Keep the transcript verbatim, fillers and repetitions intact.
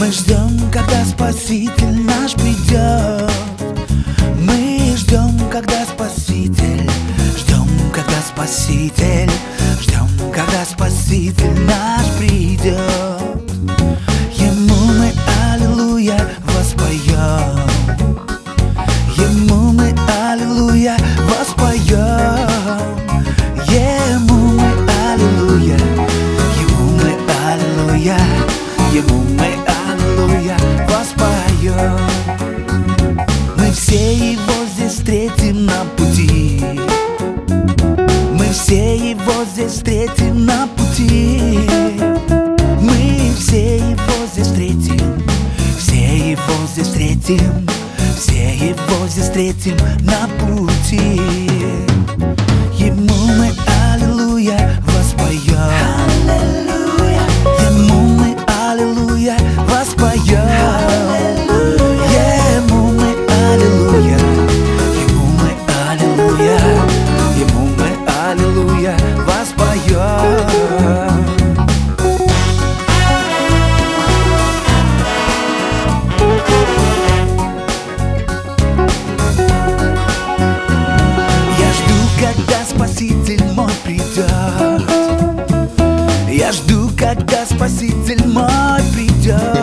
Мы ждем, когда Спаситель наш придет. Мы ждем, когда Спаситель, ждем, когда Спаситель, ждем, когда Спаситель наш придет. Ему мы аллилуйя воспоем, Ему мы аллилуйя воспоем, Ему мы аллилуйя, Ему мы аллилуйя, Ему мы аллилуйя воспоем. Мы все Его здесь встретим на пути, мы все Его здесь встретим на пути, мы все Его здесь встретим, все Его здесь встретим, все Его здесь встретим на пути. Ему мы аллилуйя воспоем, Ему мы аллилуйя воспоем, Ему мы аллилуйя, Ему мы аллилуйя, Ему мы аллилуйя воспоем. Когда Спаситель мой придет, я жду, когда Спаситель мой придет.